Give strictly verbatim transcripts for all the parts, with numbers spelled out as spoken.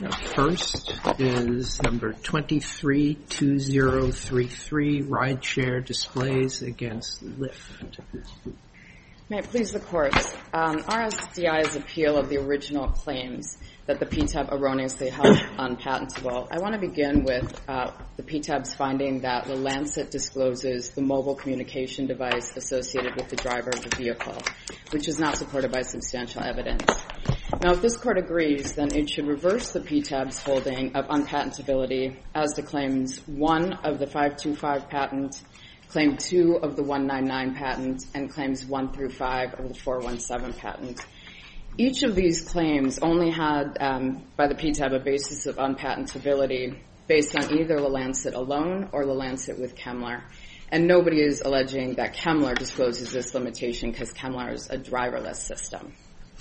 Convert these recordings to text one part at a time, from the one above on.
First is number twenty-three two zero three three, Rideshare Displays against Lyft. May it please the Court. Um, R S D I's appeal of the original claims that the P T A B erroneously held unpatentable. I want to begin with uh, the P T A B's finding that the Lancet discloses the mobile communication device associated with the driver of the vehicle, which is not supported by substantial evidence. Now, if this Court agrees, then it should reverse the P T A B's holding of unpatentability as to claims one of the five two five patent, claim two of the one ninety-nine patent, and claims one through five of the four one seven patent. Each of these claims only had, um, by the P T A B, a basis of unpatentability based on either the Lancet alone or the Lancet with Kemmler. And nobody is alleging that Kemmler discloses this limitation because Kemmler is a driverless system.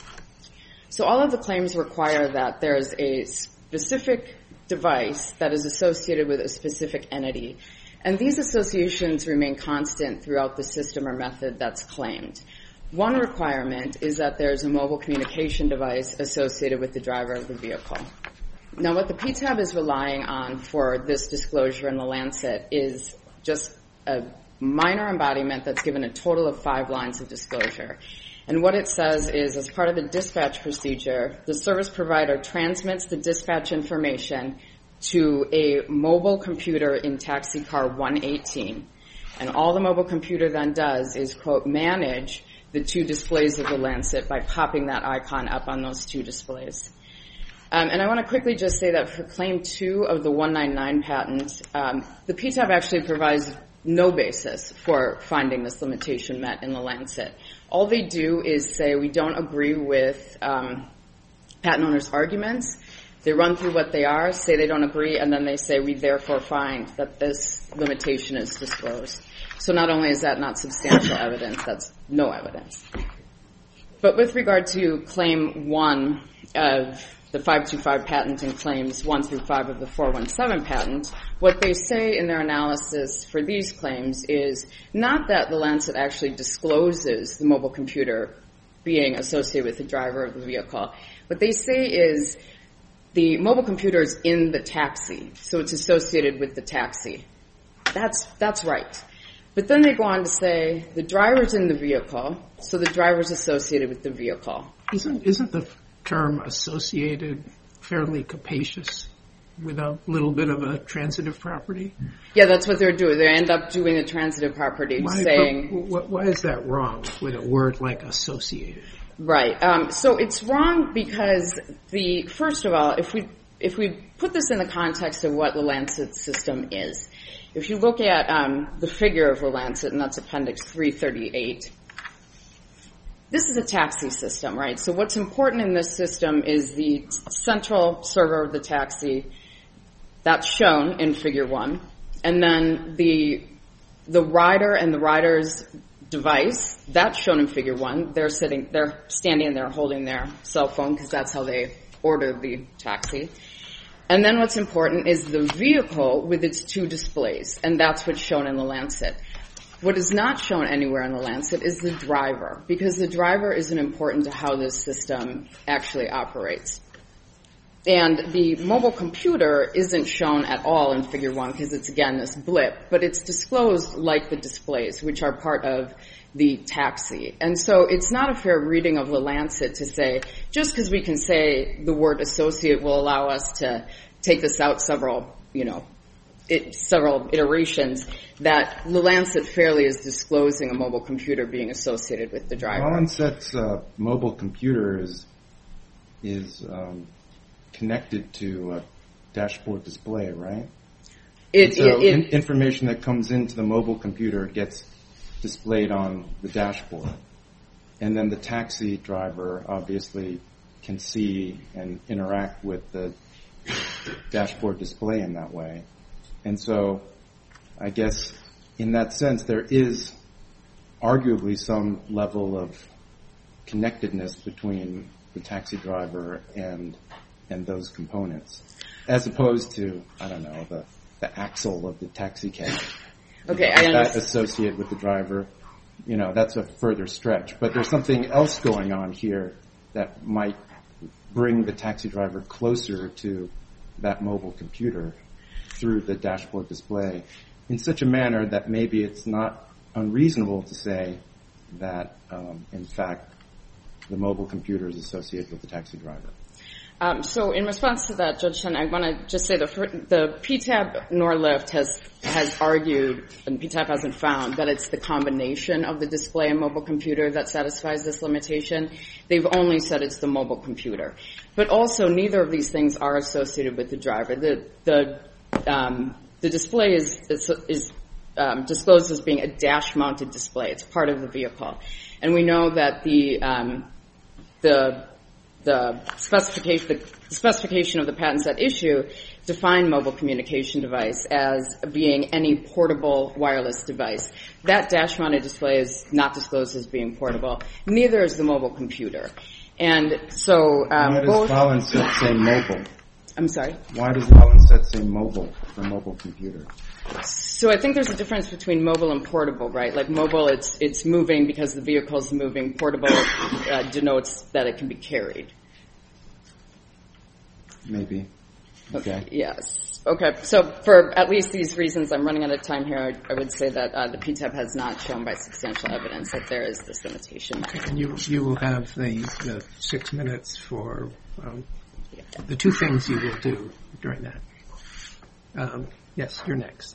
So all of the claims require that there is a specific device that is associated with a specific entity. And these associations remain constant throughout the system or method that's claimed. One requirement is that there's a mobile communication device associated with the driver of the vehicle. Now, what the P T A B is relying on for this disclosure in the Lancet is just a minor embodiment that's given a total of five lines of disclosure. And what it says is, as part of the dispatch procedure, the service provider transmits the dispatch information to a mobile computer in taxi car one eighteen. And all the mobile computer then does is, quote, manage the two displays of the Lancet by popping that icon up on those two displays. Um, and I want to quickly just say that for claim two of the one ninety-nine patent, um, the P T A B actually provides no basis for finding this limitation met in the Lancet. All they do is say we don't agree with um, patent owner's arguments. They run through what they are, say they don't agree, and then they say we therefore find that this limitation is disclosed. So not only is that not substantial evidence, that's no evidence. But with regard to claim one of the five two five patent and claims one through five of the four one seven patent, what they say in their analysis for these claims is not that the Lancet actually discloses the mobile computer being associated with the driver of the vehicle. What they say is the mobile computer is in the taxi, so it's associated with the taxi. That's that's right. But then they go on to say the driver's in the vehicle, so the driver's associated with the vehicle. Isn't isn't the term associated fairly capacious with a little bit of a transitive property? Yeah, that's what they're doing. They end up doing a transitive property, why, saying... Why is that wrong with a word like associated? Right. Um, so it's wrong because the first of all, if we if we put this in the context of what the Lancet system is, if you look at um, the figure of the Lancet, and that's Appendix three thirty-eight, this is a taxi system, right? So what's important in this system is the central server of the taxi that's shown in Figure one, and then the the rider and the rider's device, that's shown in Figure one. They're sitting, they're standing there holding their cell phone because that's how they order the taxi. And then what's important is the vehicle with its two displays, and that's what's shown in the Lancet. What is not shown anywhere in the Lancet is the driver, because the driver isn't important to how this system actually operates. And the mobile computer isn't shown at all in Figure one because it's, again, this blip, but it's disclosed like the displays, which are part of the taxi. And so it's not a fair reading of the Lancet to say, just because we can say the word associate will allow us to take this out several, you know, it, several iterations, that the Lancet fairly is disclosing a mobile computer being associated with the driver. Lancet's uh, mobile computer is, is um, connected to a dashboard display, right? It, so it, it, in, information that comes into the mobile computer gets displayed on the dashboard. And then the taxi driver obviously can see and interact with the dashboard display in that way. And so I guess in that sense there is arguably some level of connectedness between the taxi driver and and those components, as opposed to, I don't know, the, the axle of the taxi cab. Okay, you know, I understand. That associated with the driver, you know, that's a further stretch. But there's something else going on here that might bring the taxi driver closer to that mobile computer through the dashboard display in such a manner that maybe it's not unreasonable to say that, um, in fact, the mobile computer is associated with the taxi driver. Um, so in response to that, Judge Chen, I want to just say the, the P T A B nor Lyft has, has argued, and P T A B hasn't found, that it's the combination of the display and mobile computer that satisfies this limitation. They've only said it's the mobile computer. But also, neither of these things are associated with the driver. The, the, um, the display is, is, is um, disclosed as being a dash-mounted display. It's part of the vehicle. And we know that the, um, the The specification, the specification of the patents at issue define mobile communication device as being any portable wireless device. That dash-mounted display is not disclosed as being portable. Neither is the mobile computer. And so um, Why does both. Lalenset say mobile? I'm sorry. Why does Lalenset say mobile for mobile computer? So I think there's a difference between mobile and portable, right? Like mobile, it's it's moving because the vehicle's moving. Portable uh, denotes that it can be carried. Maybe. Okay. Yes. Okay. So for at least these reasons, I'm running out of time here. I, I would say that uh, the P T A B has not shown by substantial evidence that there is this limitation. Okay, and you you will have the, the six minutes for um, the two things you will do during that. Um, yes, you're next.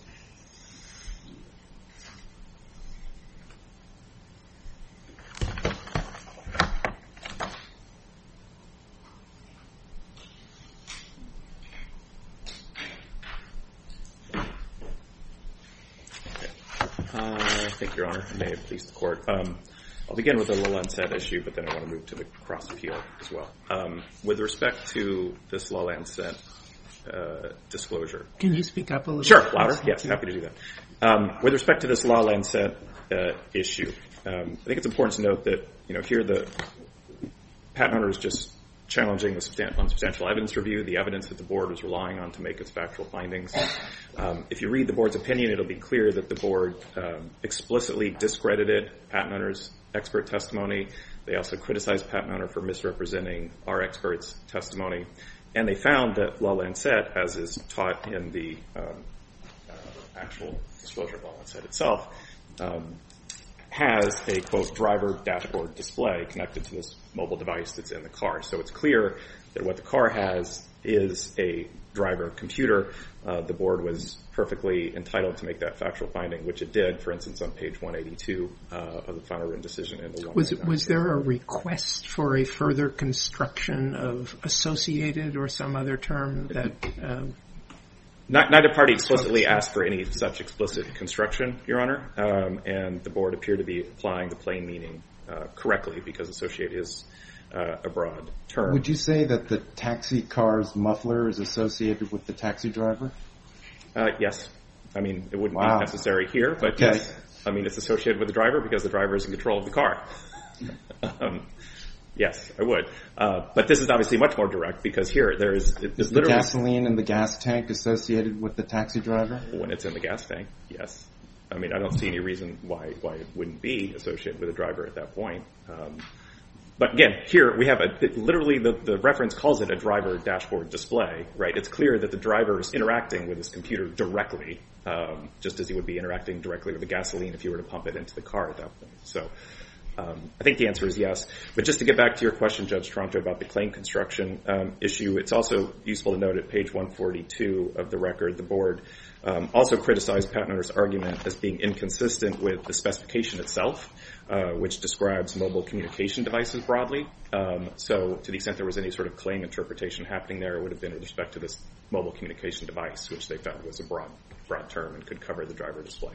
Uh, thank you, Your Honor. May it please the Court. Um, I'll begin with the Lalenset issue, but then I want to move to the cross-appeal as well. Um, with respect to this Lalenset uh, disclosure. Can you speak up a little Sure, bit? louder. Yes, happy to do that. Um, with respect to this Lalenset uh, issue, um, I think it's important to note that, you know, here the patent owner is just challenging the substan- unsubstantial evidence review, the evidence that the board was relying on to make its factual findings. Um, if you read the board's opinion, it'll be clear that the board um, explicitly discredited patent owner's expert testimony. They also criticized patent owner for misrepresenting our expert's testimony. And they found that Lalenset, as is taught in the um, uh, actual disclosure of Lalenset itself, um, has a, quote, driver dashboard display connected to this mobile device that's in the car. So it's clear that what the car has is a driver computer. Uh, the board was perfectly entitled to make that factual finding, which it did, for instance, on page one eighty-two uh, of the final written decision in the one. Was, was there a request for a further construction of associated or some other term that... Um, Not, neither party explicitly asked for any such explicit construction, Your Honor, um, and the board appeared to be applying the plain meaning uh, correctly because associate is uh, a broad term. Would you say that the taxi car's muffler is associated with the taxi driver? Uh, yes. I mean, it wouldn't Wow. be necessary here, but Okay. yes. I mean, it's associated with the driver because the driver is in control of the car. um, Yes, I would. Uh, but this is obviously much more direct because here there is it, Is the literally gasoline in the gas tank associated with the taxi driver? when it's in the gas tank. Yes, I mean I don't see any reason why why it wouldn't be associated with a driver at that point. Um, but again, here we have a it, literally the, the reference calls it a driver dashboard display. Right? It's clear that the driver is interacting with his computer directly, um, just as he would be interacting directly with the gasoline if you were to pump it into the car at that point. So. Um, I think the answer is yes. But just to get back to your question, Judge Toronto, about the claim construction um, issue, it's also useful to note at page one forty-two of the record, the board um, also criticized patent owner's argument as being inconsistent with the specification itself, uh, which describes mobile communication devices broadly. Um, so to the extent there was any sort of claim interpretation happening there, it would have been with respect to this mobile communication device, which they found was a broad, broad term and could cover the driver display.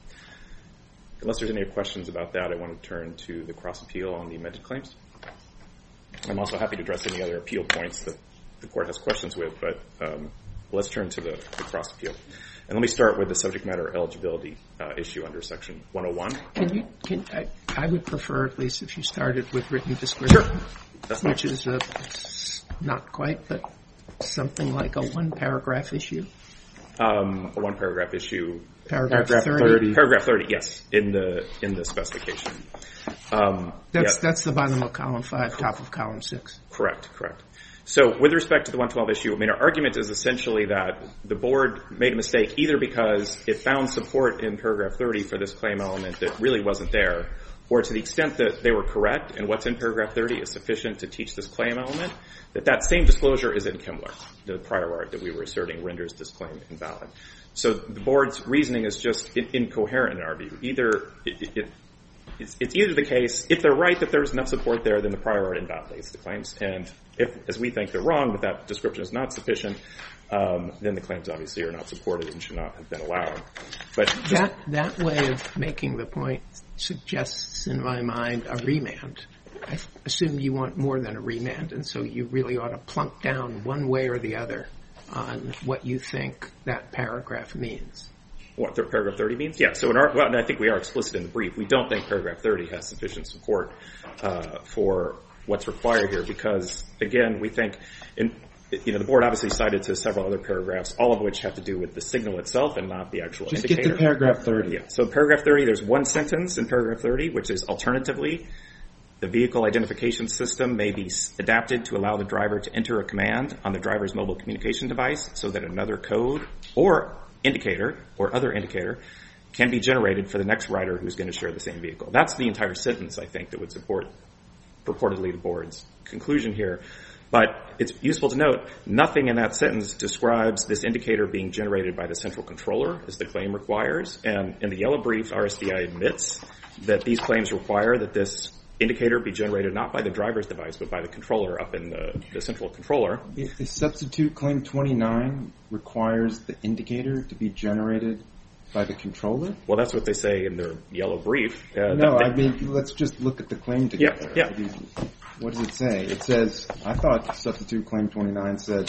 Unless there's any questions about that, I want to turn to the cross-appeal on the amended claims. I'm also happy to address any other appeal points that the Court has questions with, but um, let's turn to the, the cross-appeal. And let me start with the subject matter eligibility uh, issue under Section one oh one. Can you? Can I, I would prefer, at least, if you started with written description, Sure. That's fine. which is a, not quite, but something like a one-paragraph issue. Um, a one-paragraph issue. Paragraph, Paragraph thirty. thirty. Paragraph thirty, yes, in the in the specification. Um, That's yeah. that's the bottom of column five, top of column six. Correct, correct. So with respect to the one twelve issue, I mean, our argument is essentially that the board made a mistake either because it found support in paragraph thirty for this claim element that really wasn't there, or to the extent that they were correct and what's in paragraph thirty is sufficient to teach this claim element, that that same disclosure is in Kimler, the prior art that we were asserting renders this claim invalid. So the board's reasoning is just in- incoherent in our view. Either it, it, it's, it's either the case, if they're right that there's enough support there, then the prior art invalidates the claims. And if, as we think, they're wrong, that that description is not sufficient, um, then the claims obviously are not supported and should not have been allowed. But just, That that way of making the point suggests, in my mind, a remand. I assume you want more than a remand, and so you really ought to plunk down one way or the other on what you think that paragraph means. what th- paragraph thirty means? Yeah. So in our, well, and I think we are explicit in the brief. We don't think paragraph thirty has sufficient support uh, for what's required here because, again, we think, in, you know, the board obviously cited to several other paragraphs, all of which have to do with the signal itself and not the actual Just indicator. get to paragraph thirty. Yeah. So in paragraph thirty, there's one sentence in paragraph thirty, which is alternatively, the vehicle identification system may be adapted to allow the driver to enter a command on the driver's mobile communication device so that another code or indicator or other indicator can be generated for the next rider who's going to share the same vehicle. That's the entire sentence, I think, that would support purportedly the board's conclusion here. But it's useful to note, nothing in that sentence describes this indicator being generated by the central controller, as the claim requires. And in the yellow brief, R S D I admits that these claims require that this indicator be generated not by the driver's device, but by the controller up in the, the central controller. If the substitute claim twenty-nine requires the indicator to be generated by the controller? Well, that's what they say in their yellow brief. Uh, No, they, I mean, let's just look at the claim together. Yeah, yeah. What does it say? It says, I thought substitute claim twenty-nine said,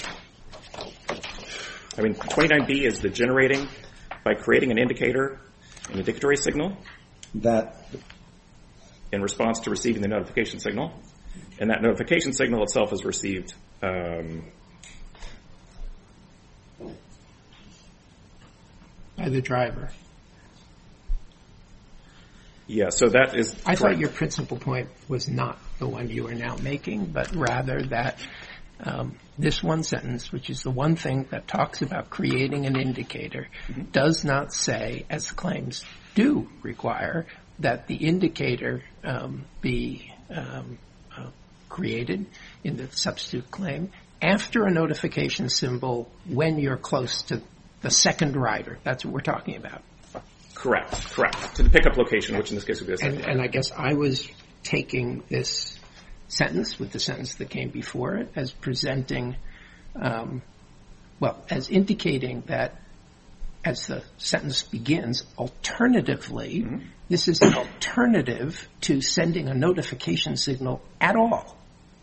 I mean, twenty-nine B is the generating by creating an indicator, an indicatory signal, that in response to receiving the notification signal. And that notification signal itself is received um, By the driver. yeah, so that is I correct. thought your principal point was not the one you are now making, but rather that um, this one sentence, which is the one thing that talks about creating an indicator, mm-hmm. does not say, as claims do require, that the indicator um, be um, uh, created in the substitute claim after a notification symbol when you're close to the second rider. That's what we're talking about. Correct, correct. To the pickup location, which in this case would be a second. And, and I guess I was taking this sentence with the sentence that came before it as presenting, um, well, as indicating that as the sentence begins, alternatively, mm-hmm. this is an alternative to sending a notification signal at all.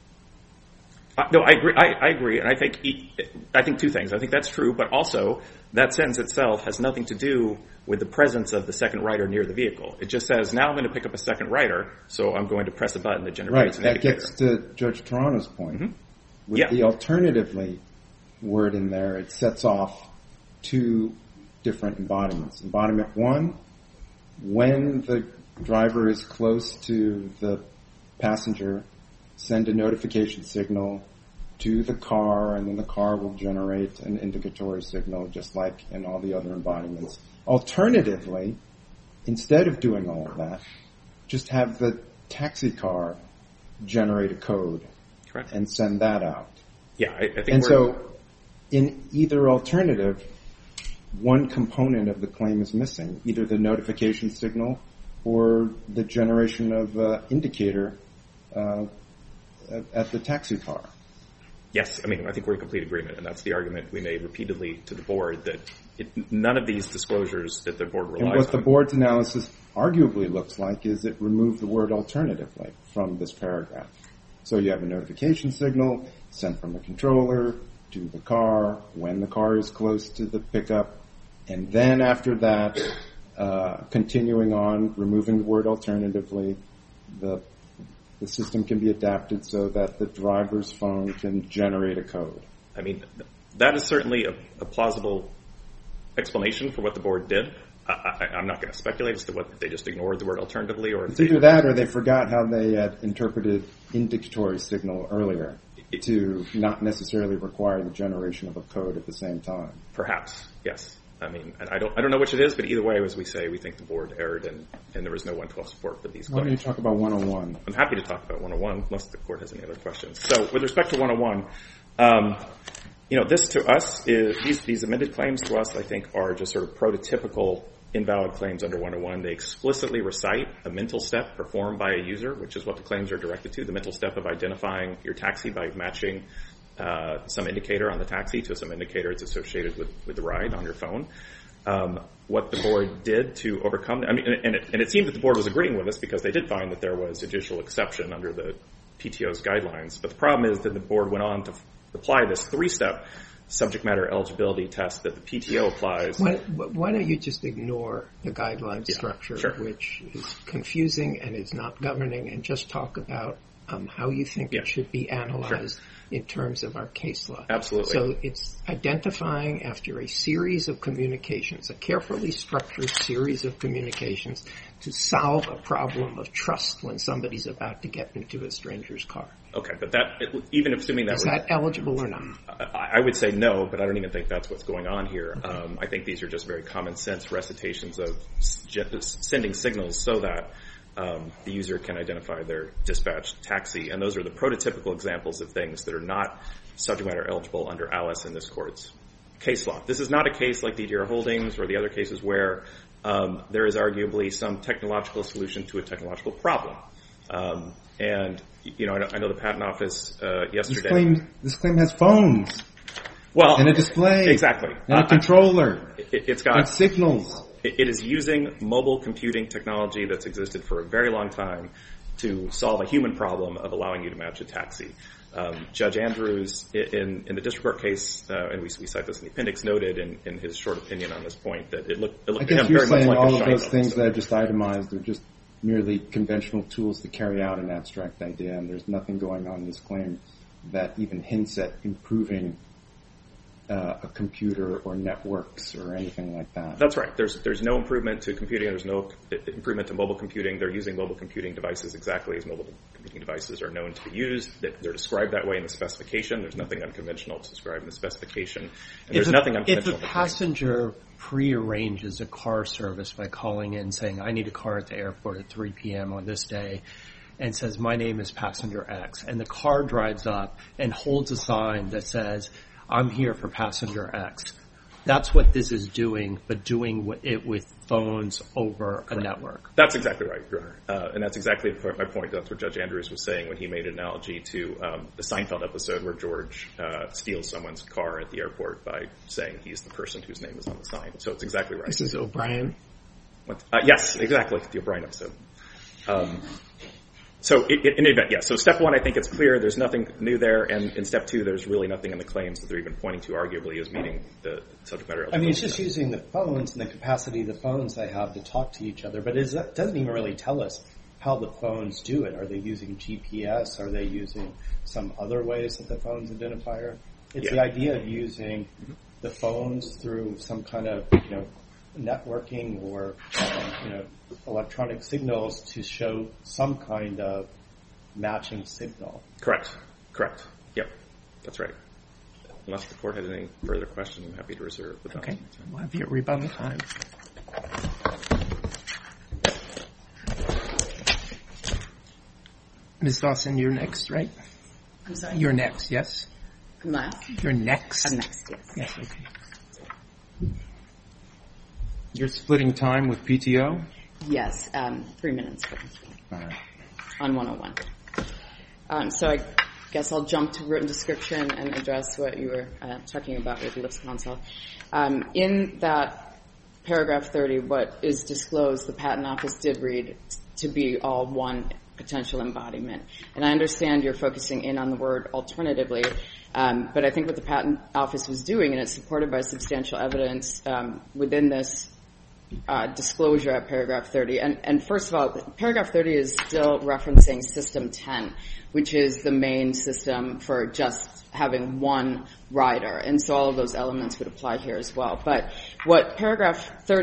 Uh, no, I agree. I, I agree, and I think I think two things. I think that's true, but also that sentence itself has nothing to do with the presence of the second rider near the vehicle. It just says, now I'm going to pick up a second rider, so I'm going to press a button that generates right, an indicator. Right, that gets to Judge Toronto's point. Mm-hmm. With yeah. the alternatively word in there, it sets off two different embodiments. Embodiment one, when the driver is close to the passenger, send a notification signal to the car, and then the car will generate an indicatory signal, just like in all the other embodiments. Alternatively, instead of doing all of that, just have the taxi car generate a code Correct. And send that out. Yeah, I, I think and we're... so in either alternative, one component of the claim is missing, either the notification signal or the generation of uh, indicator uh, at the taxi car. Yes, I mean, I think we're in complete agreement, and that's the argument we made repeatedly to the board, that it, none of these disclosures that the board relies on... And what on, the board's analysis arguably looks like is it removed the word alternatively from this paragraph. So you have a notification signal sent from the controller to the car when the car is close to the pickup, and then after that, uh, continuing on, removing the word alternatively, the the system can be adapted so that the driver's phone can generate a code. I mean, that is certainly a, a plausible explanation for what the board did. I, I, I'm not going to speculate as to whether they just ignored the word alternatively or... It's either that or they forgot how they had interpreted indicatory signal earlier to not necessarily require the generation of a code at the same time. Perhaps, yes. I mean, and I don't I don't know which it is, but either way, as we say, we think the board erred and, and there was no one twelve support for these claims. Why don't you talk about one oh one? I'm happy to talk about one oh one, unless the court has any other questions. So with respect to one oh one, um, you know, this to us is, these, these amended claims to us, I think, are just sort of prototypical invalid claims under one oh one. They explicitly recite a mental step performed by a user, which is what the claims are directed to, the mental step of identifying your taxi by matching uh, some indicator on the taxi to some indicator it's associated with, with the ride on your phone. Um, what the board did to overcome, I mean, and it, and it seemed that the board was agreeing with us because they did find that there was a judicial exception under the P T O's guidelines. But the problem is that the board went on to apply this three-step subject matter eligibility test that the P T O applies. Why, why don't you just ignore the guideline yeah, structure, sure. which is confusing and is not governing, and just talk about um, how you think yeah. it should be analyzed sure. in terms of our case law. Absolutely. So it's identifying after a series of communications, a carefully structured series of communications, to solve a problem of trust when somebody's about to get into a stranger's car. Okay, but that, even assuming that is was, that eligible or not? I, I would say no, but I don't even think that's what's going on here. Okay. Um, I think these are just very common sense recitations of sending signals so that um, the user can identify their dispatched taxi, and those are the prototypical examples of things that are not subject matter eligible under Alice in this court's case law. This is not a case like D D R Holdings or the other cases where um, there is arguably some technological solution to a technological problem. Um, and, you know, I know the Patent Office uh, yesterday... This claim, this claim has phones. Well, and a display. Exactly. And a uh, controller. It, it's got... And signals. It, it is using mobile computing technology that's existed for a very long time to solve a human problem of allowing you to match a taxi. Um, Judge Andrews, in, in the district court case, uh, and we, we cite this in the appendix, noted in, in his short opinion on this point that it looked, it looked I guess to him you're very saying much like all a of those shine things episode. that I just itemized are just merely conventional tools to carry out an abstract idea, and there's nothing going on in this claim that even hints at improving uh, a computer or networks or anything like that. That's right. There's there's no improvement to computing. There's no improvement to mobile computing. They're using mobile computing devices exactly as mobile computing devices are known to be used. They're described that way in the specification. There's nothing unconventional to describe in the specification. And there's if nothing a, unconventional. If a passenger prearranges a car service by calling in saying, I need a car at the airport at three p.m. on this day, and says, my name is passenger X, and the car drives up and holds a sign that says, I'm here for passenger X. That's what this is doing, but doing it with phones over a network. That's exactly right, Your Honor. Uh, and that's exactly my point. That's what Judge Andrews was saying when he made an analogy to um, the Seinfeld episode where George uh, steals someone's car at the airport by saying he's the person whose name is on the sign. So it's exactly right. This is O'Brien? What? Uh, yes, exactly, the O'Brien episode. Um, So in any event, yeah. So step one, I think it's clear. There's nothing new there. And in step two, there's really nothing in the claims that they're even pointing to arguably as meeting the subject matter. I mean, it's just using the phones and the capacity of the phones they have to talk to each other. But it doesn't even really tell us how the phones do it. Are they using G P S? Are they using some other ways that the phones identify her? It's yeah. the idea of using mm-hmm. the phones through some kind of, you know, networking or, um, you know, electronic signals to show some kind of matching signal. Correct. Correct. Yep. That's right. Unless the court has any further questions, I'm happy to reserve the balance. Okay. We'll have your rebuttal time. Miz Dawson, you're next, right? I'm sorry? You're next, yes? I'm last? You're next? I'm next, yes. Yes, okay. You're splitting time with P T O? Yes, um, three minutes All right. on one oh one. Um, so I guess I'll jump to written description and address what you were uh, talking about with Lips Console. Um, in that paragraph thirty, what is disclosed, the Patent Office did read to be all one potential embodiment. And I understand you're focusing in on the word alternatively, um, but I think what the Patent Office was doing, and it's supported by substantial evidence um, within this Uh, disclosure at paragraph thirty. And, and first of all, paragraph thirty is still referencing system ten, which is the main system for just having one rider. And so all of those elements would apply here as well. But what paragraph thirty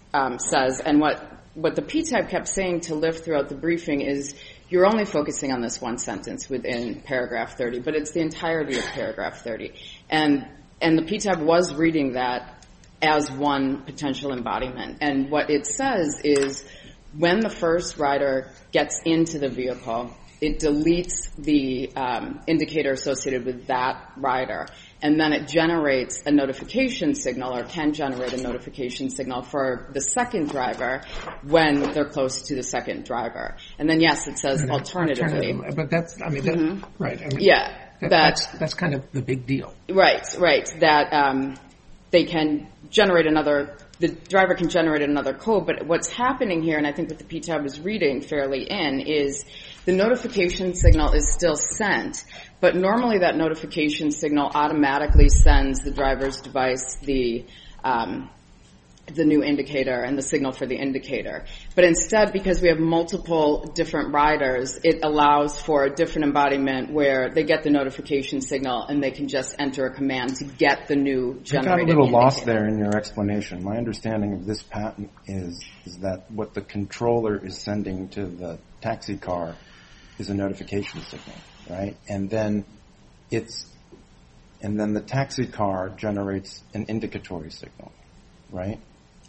um, says, and what, what the P T A B kept saying to Lyft throughout the briefing is you're only focusing on this one sentence within paragraph thirty, but it's the entirety of paragraph thirty. And, and the P T A B was reading that as one potential embodiment. And what it says is when the first rider gets into the vehicle, it deletes the um, indicator associated with that rider, and then it generates a notification signal, or can generate a notification signal for the second driver when they're close to the second driver. And then, yes, it says alternatively. Alternative, but that's, I mean, that, mm-hmm. right. I mean, yeah. That, that, that's, that's kind of the big deal. Right, right. That um, they can generate another, the driver can generate another code, but what's happening here, and I think what the P T A B is reading fairly in, is the notification signal is still sent, but normally that notification signal automatically sends the driver's device the um, the new indicator and the signal for the indicator. But instead, because we have multiple different riders, it allows for a different embodiment where they get the notification signal and they can just enter a command to get the new generated indicator. I got a little lost there in your explanation. My understanding of this patent is, is that what the controller is sending to the taxi car is a notification signal, right? And then it's, and then the taxi car generates an indicatory signal, right?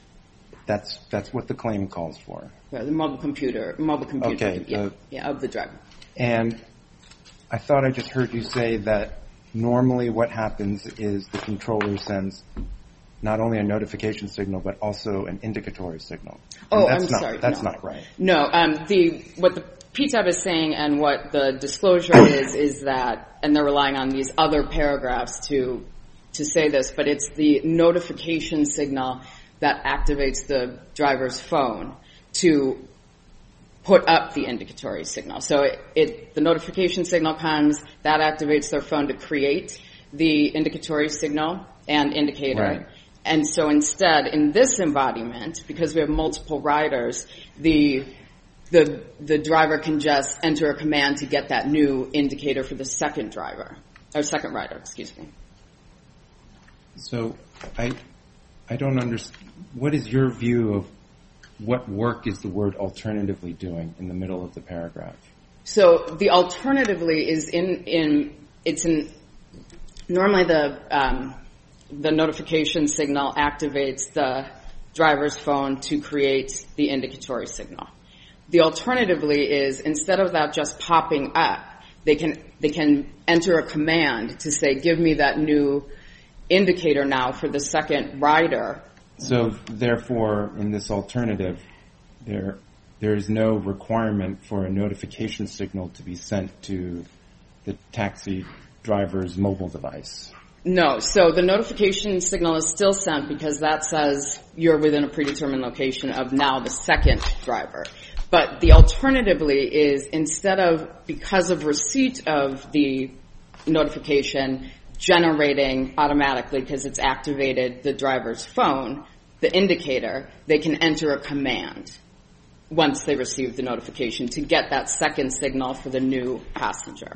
That's that's what the claim calls for. Right, the mobile computer, mobile computer, okay, yeah, the, yeah, of the driver. And I thought I just heard you say that normally what happens is the controller sends not only a notification signal but also an indicatory signal. Oh, that's I'm not, sorry. That's no. not right. No, um, the what the P T A B is saying and what the disclosure is is that, and they're relying on these other paragraphs to to say this, but it's the notification signal that activates the driver's phone to put up the indicatory signal. So it, it the notification signal comes, that activates their phone to create the indicatory signal and indicator. Right. And so instead, in this embodiment, because we have multiple riders, the the the driver can just enter a command to get that new indicator for the second driver, or second rider, excuse me. So I I don't understand. What is your view of what work is the word alternatively doing in the middle of the paragraph? So the alternatively is in, in it's in, normally the, um, the notification signal activates the driver's phone to create the indicatory signal. The alternatively is instead of that just popping up, they can, they can enter a command to say, give me that new indicator now for the second rider. So therefore, in this alternative, there there is no requirement for a notification signal to be sent to the taxi driver's mobile device. No. So the notification signal is still sent because that says you're within a predetermined location of now the second driver. But the alternatively is instead of, because of receipt of the notification, generating automatically because it's activated the driver's phone, the indicator, they can enter a command once they receive the notification to get that second signal for the new passenger.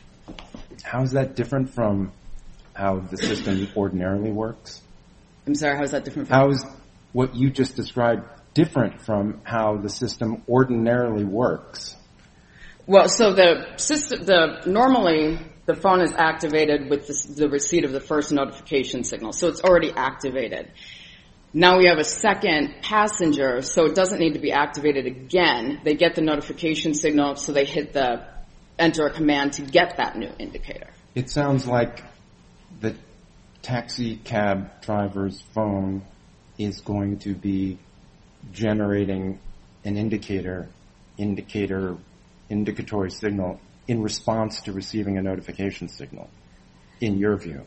How is that different from how the system ordinarily works? I'm sorry, how is that different from? How is what you just described different from how the system ordinarily works? Well, so the system, the normally the phone is activated with the, the receipt of the first notification signal, so it's already activated. Now we have a second passenger, so it doesn't need to be activated again. They get the notification signal, so they hit the enter a command to get that new indicator. It sounds like the taxi cab driver's phone is going to be generating an indicator, indicator, indicatory signal in response to receiving a notification signal, in your view.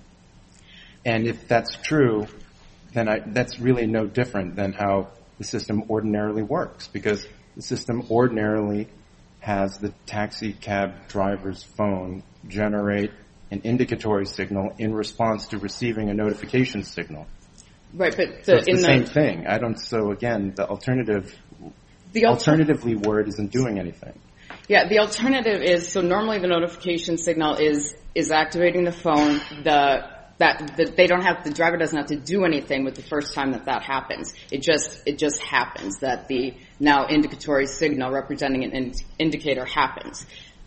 And if that's true, then I, that's really no different than how the system ordinarily works, because the system ordinarily has the taxi cab driver's phone generate an indicatory signal in response to receiving a notification signal. Right, but the, so it's in the the same thing. I don't. So again, the alternative, the alter- alternatively word isn't doing anything. Yeah, the alternative is, so normally the notification signal is is activating the phone. The that, that they don't have, the driver doesn't have to do anything with the first time that that happens. It just, it just happens that the now indicatory signal representing an in, indicator happens.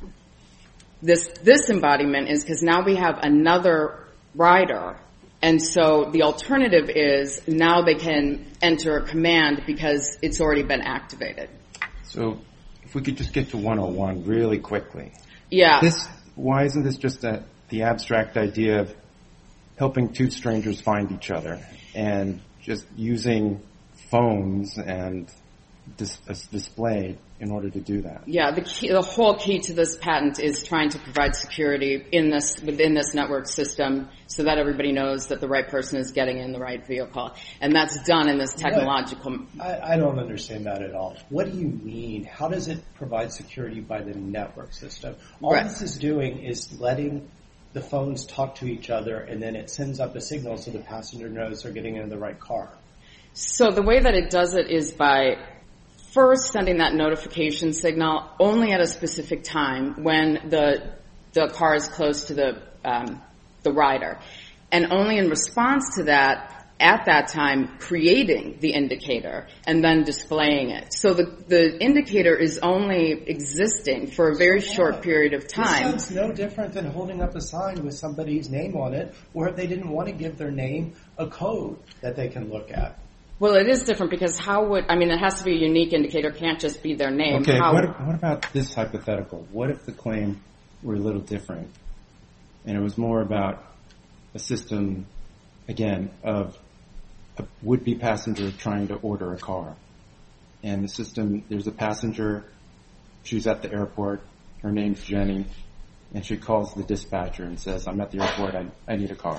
This, this embodiment is because now we have another rider, and so the alternative is now they can enter a command because it's already been activated. So if we could just get to one oh one really quickly. Yeah. This, why isn't this just a, the abstract idea of helping two strangers find each other and just using phones and dis, a display in order to do that? Yeah, the key, the whole key to this patent is trying to provide security in this, within this network system so that everybody knows that the right person is getting in the right vehicle. And that's done in this technological... I, I don't understand that at all. What do you mean? How does it provide security by the network system? All Right. this is doing is letting the phones talk to each other, and then it sends up a signal so the passenger knows they're getting in the right car. So the way that it does it is by first sending that notification signal only at a specific time when the the car is close to the um, the rider, and only in response to that, at that time, creating the indicator and then displaying it. So the the indicator is only existing for a very short period of time. This sounds no different than holding up a sign with somebody's name on it, or if they didn't want to give their name, a code that they can look at. Well, it is different because how would, I mean, it has to be a unique indicator. It can't just be their name. Okay, how, what, what about this hypothetical? What if the claim were a little different and it was more about a system, again, of a would-be passenger trying to order a car. And the system, there's a passenger, she's at the airport, her name's Jenny, and she calls the dispatcher and says, I'm at the airport, I, I need a car.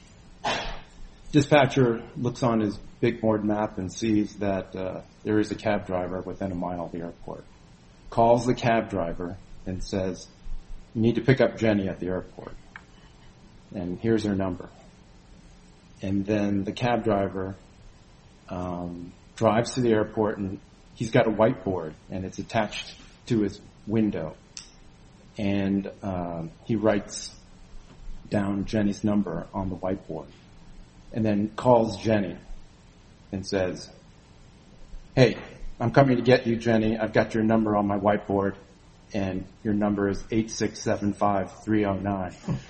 Dispatcher looks on his big board map and sees that uh, there is a cab driver within a mile of the airport. Calls the cab driver and says, you need to pick up Jenny at the airport. And here's her number. And then the cab driver um, drives to the airport, and he's got a whiteboard, and it's attached to his window. And um, he writes down Jenny's number on the whiteboard, and then calls Jenny and says, hey, I'm coming to get you, Jenny. I've got your number on my whiteboard, and your number is eight six seven five three oh nine.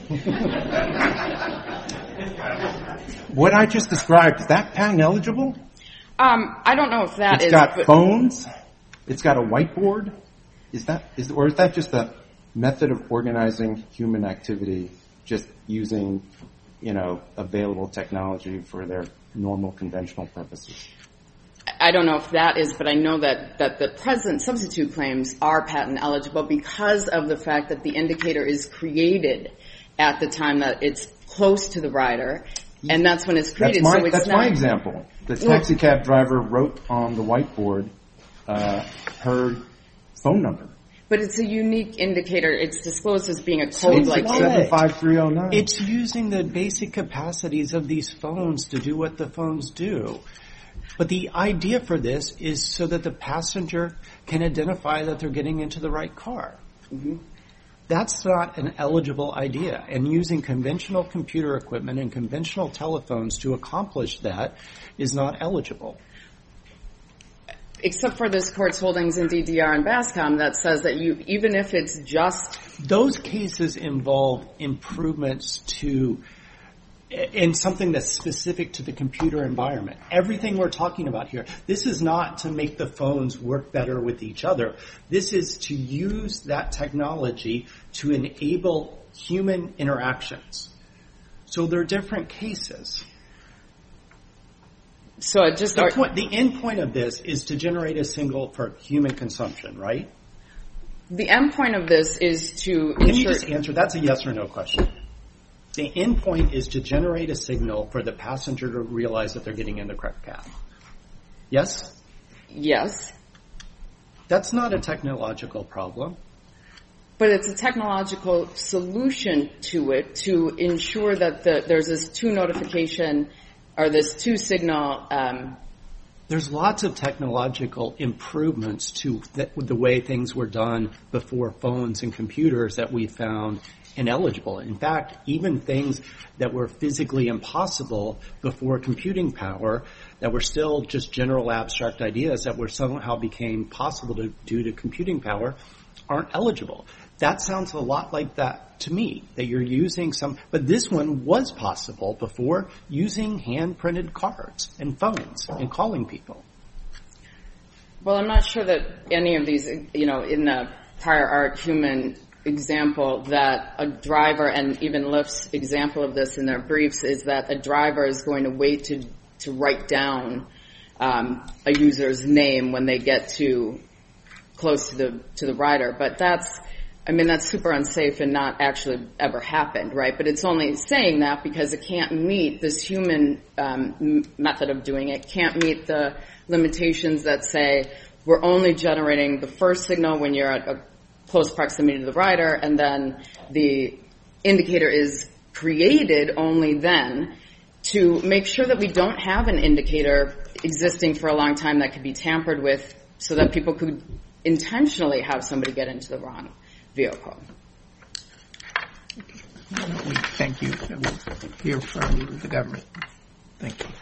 What I just described, is that patent eligible? Um, I don't know if that it's is. It's got but phones. It's got a whiteboard. Is that, is, or is that just a method of organizing human activity, just using, you know, available technology for their normal conventional purposes? I don't know if that is, but I know that, that the present substitute claims are patent eligible because of the fact that the indicator is created at the time that it's close to the rider, and that's when it's created. That's my, so it's that's not, my example. The taxi cab driver wrote on the whiteboard uh, her phone number. But it's a unique indicator. It's disclosed as being a code like seven five three oh nine. It's using the basic capacities of these phones to do what the phones do. But the idea for this is so that the passenger can identify that they're getting into the right car. Mm-hmm. That's not an eligible idea. And using conventional computer equipment and conventional telephones to accomplish that is not eligible. Except for this court's holdings in D D R and Bascom that says that you, even if it's just... Those cases involve improvements to, in something that's specific to the computer environment. Everything we're talking about here, this is not to make the phones work better with each other. This is to use that technology to enable human interactions. So they're different cases. So it just... The, point, the end point of this is to generate a signal for human consumption, right? The end point of this is to Can ensure... you just answer? That's a yes or no question. The end point is to generate a signal for the passenger to realize that they're getting in the correct path. Yes? Yes. That's not a technological problem. But it's a technological solution to it to ensure that the, there's this two notification or this two signal. Um, There's lots of technological improvements to the, the way things were done before phones and computers that we found ineligible. In fact, even things that were physically impossible before computing power, that were still just general abstract ideas that were somehow became possible to, due to computing power, aren't eligible. That sounds a lot like that to me, that you're using some, but this one was possible before using hand-printed cards and phones and calling people. Well, I'm not sure that any of these, you know, in the prior art human example, that a driver, and even Lyft's example of this in their briefs, is that a driver is going to wait to to write down um, a user's name when they get to close to the to the rider. But that's, I mean, that's super unsafe and not actually ever happened, right? But it's only saying that because it can't meet this human um, m- method of doing it, can't meet the limitations that say we're only generating the first signal when you're at a close proximity to the rider, and then the indicator is created only then to make sure that we don't have an indicator existing for a long time that could be tampered with so that people could intentionally have somebody get into the wrong vehicle. We thank you. We'll hear from the government. Thank you.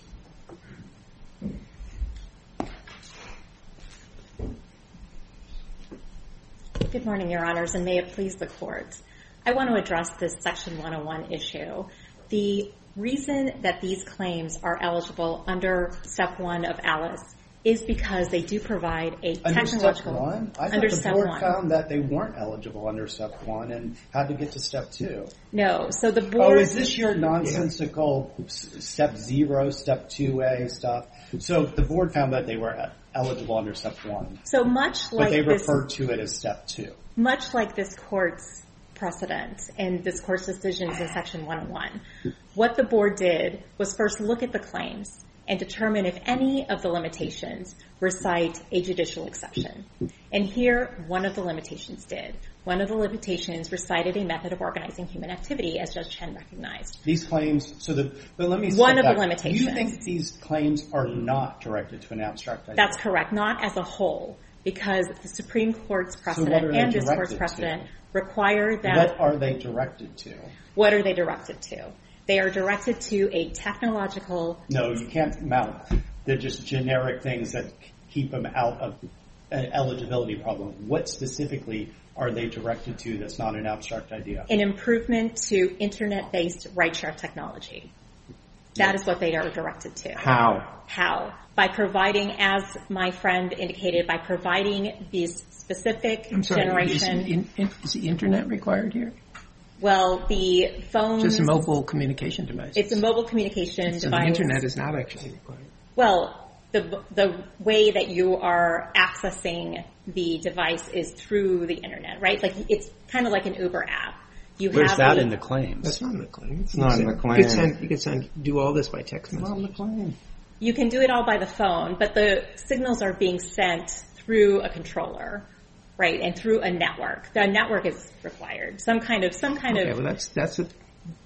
Good morning, Your Honors, and may it please the Court. I want to address this Section one oh one issue. The reason that these claims are eligible under Step one of ALICE is because they do provide a under technological... Step one? I thought under the Step board one. found that they weren't eligible under Step one and had to get to Step two. No, so the board... Oh, is this your nonsensical yeah. Step zero, Step two A stuff? So the board found that they were eligible under Step one. So much like But they this, referred to it as Step two. Much like this Court's precedent and this Court's decisions in Section one oh one, what the board did was first look at the claims and determine if any of the limitations recite a judicial exception. And here, one of the limitations did. One of the limitations recited a method of organizing human activity, as Judge Chen recognized. These claims, so the, but let me step One of back. the limitations. Do you think these claims are not directed to an abstract idea? That's correct, not as a whole, because the Supreme Court's precedent so and this Court's directed precedent to? require that... What are they directed to? What are they directed to? They are directed to a technological... No, you can't mount. They're just generic things that keep them out of an eligibility problem. What specifically are they directed to that's not an abstract idea? An improvement to Internet-based ride-share technology. That is what they are directed to. How? How? By providing, as my friend indicated, by providing these specific I'm sorry, generation... Is, in, in, is the Internet required here? Well, the phone... Just a mobile communication device. It's a mobile communication so device. The Internet is not actually required. Well, the the way that you are accessing the device is through the Internet, right? Like it's kind of like an Uber app. You Where's have that the, in the claims? That's not in the claim. It's not in the claim. You could send, you could send, do all this by text message. It's not in the claim. You can do it all by the phone, but the signals are being sent through a controller, right, and through a network. The network is required. Some kind of some kind okay, of well that's that's a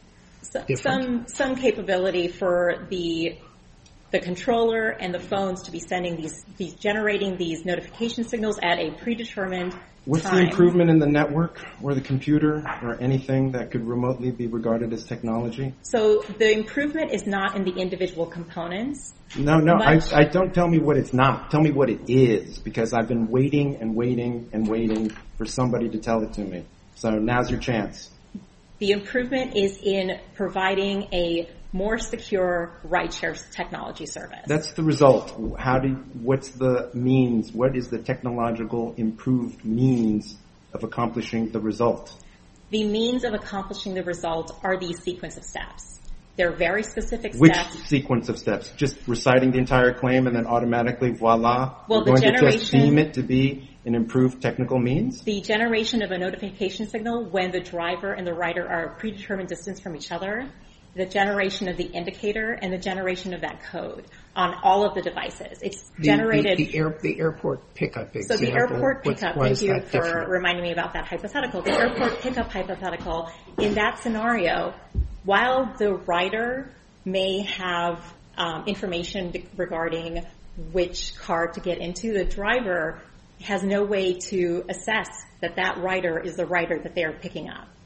so, different. some some capability for the the controller and the phones to be sending these these generating these notification signals at a predetermined What's time. the improvement in the network or the computer or anything that could remotely be regarded as technology? So the improvement is not in the individual components. No, no, I, Much- I don't tell me what it's not. Tell me what it is, because I've been waiting and waiting and waiting for somebody to tell it to me. So now's your chance. The improvement is in providing a more secure ride-share technology service. That's the result. How do? What's the means? What is the technological improved means of accomplishing the result? The means of accomplishing the result are these sequence of steps. They're very specific Which steps. sequence of steps? Just reciting the entire claim and then automatically, voila, Well, we're the going to just generation- deem it to be an improved technical means? The generation of a notification signal when the driver and the rider are a predetermined distance from each other, the generation of the indicator, and the generation of that code on all of the devices. It's the, generated... The, the, air, the airport pickup So example. the airport what's- pickup, why thank is you that for different? reminding me about that hypothetical. The airport pickup hypothetical, in that scenario, while the rider may have um, information regarding which car to get into, the driver has no way to assess that that rider is the rider that they are picking up.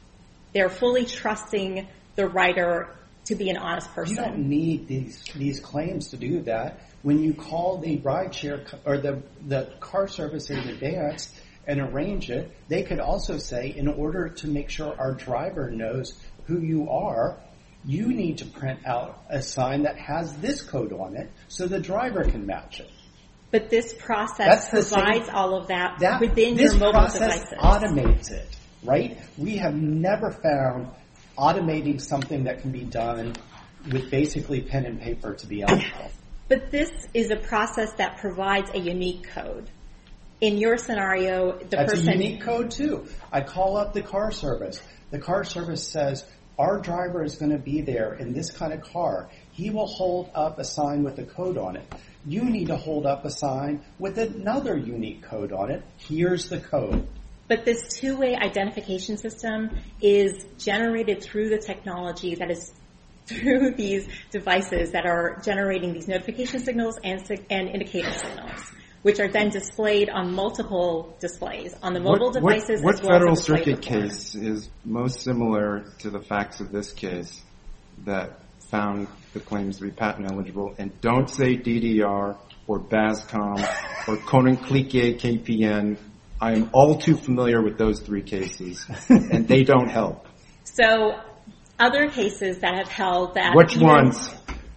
They're fully trusting the writer to be an honest person. You don't need these these claims to do that. When you call the rideshare co- or the the car service in advance and arrange it, they could also say, in order to make sure our driver knows who you are, you need to print out a sign that has this code on it so the driver can match it. But this process That's the provides same- all of that, That, within this your mobile process devices. automates it, right? We have never found automating something that can be done with basically pen and paper to be eligible. But this is a process that provides a unique code. In your scenario, the That's person... a unique code too. I call up the car service. The car service says, our driver is going to be there in this kind of car. He will hold up a sign with a code on it. You need to hold up a sign with another unique code on it. Here's the code. But this two-way identification system is generated through the technology that is through these devices that are generating these notification signals and, and indicator signals, which are then displayed on multiple displays, on the mobile what, devices what, as what well Federal as the display Circuit before. case is most similar to the facts of this case that found the claims to be patent eligible? And don't say D D R or BASCOM or Konin-Clique K P N. I am all too familiar with those three cases, and they don't help. So other cases that have held that... Which even, ones?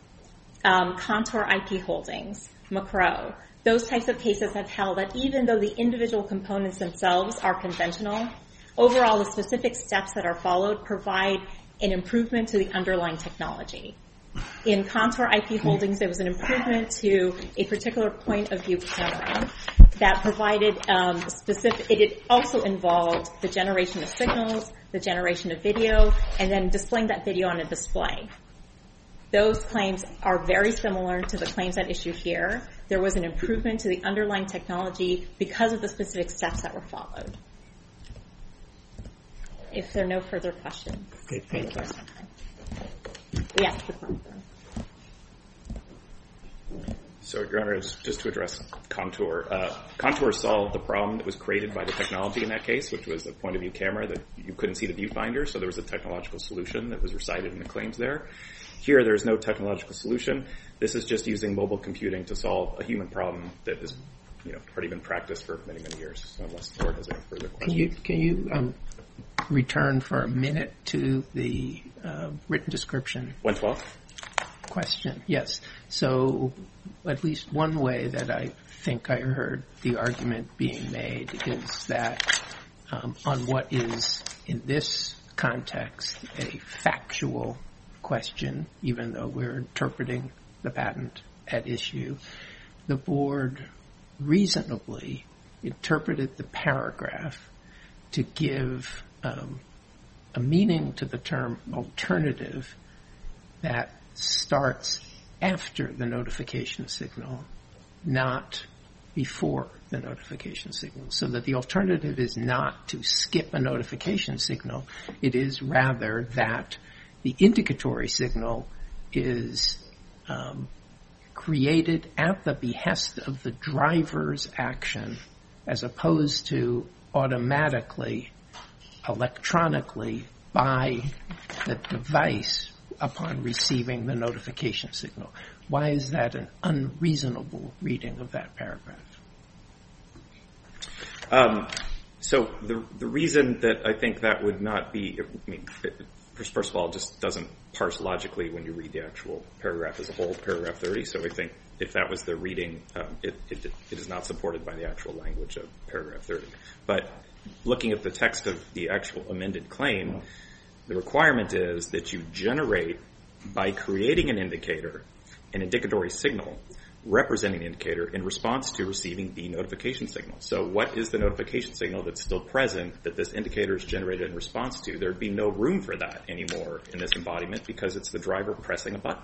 Um, Contour I P Holdings, Macro. Those types of cases have held that even though the individual components themselves are conventional, overall the specific steps that are followed provide an improvement to the underlying technology. In Contour I P Holdings, there was an improvement to a particular point of view camera that provided um, specific, it also involved the generation of signals, the generation of video, and then displaying that video on a display. Those claims are very similar to the claims at issue here. There was an improvement to the underlying technology because of the specific steps that were followed. If there are no further questions. Okay, thank you. Yes, the phone. So, Your Honor, just to address Contour. Uh, Contour solved the problem that was created by the technology in that case, which was a point-of-view camera that you couldn't see the viewfinder, so there was a technological solution that was recited in the claims there. Here, there's no technological solution. This is just using mobile computing to solve a human problem that has, you know, already been practiced for many, many years. So unless the Court has any further questions. Can you, can you um, return for a minute to the uh, written description one twelve? question? Yes. So at least one way that I think I heard the argument being made is that um, on what is, in this context, a factual question, even though we're interpreting the patent at issue, the board reasonably interpreted the paragraph to give um, a meaning to the term alternative that starts after the notification signal, not before the notification signal. So that the alternative is not to skip a notification signal. It is rather that the indicatory signal is um, created at the behest of the driver's action as opposed to automatically, electronically by the device upon receiving the notification signal. Why is that an unreasonable reading of that paragraph? Um, so the the reason that I think that would not be, I mean, first of all, it just doesn't parse logically when you read the actual paragraph as a whole, paragraph thirty. So I think if that was the reading, um, it, it, it is not supported by the actual language of paragraph thirty. But looking at the text of the actual amended claim, the requirement is that you generate, by creating an indicator, an indicatory signal representing the indicator in response to receiving the notification signal. So what is the notification signal that's still present that this indicator is generated in response to? There'd be no room for that anymore in this embodiment because it's the driver pressing a button.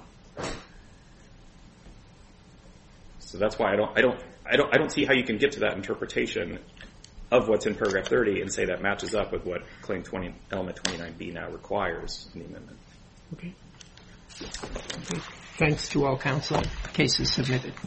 So that's why I don't, I don't, I don't, I don't see how you can get to that interpretation of what's in paragraph thirty and say that matches up with what claim twenty, element twenty-nine B now requires in the amendment. Okay. Okay. Thanks to all counsel. Case is submitted.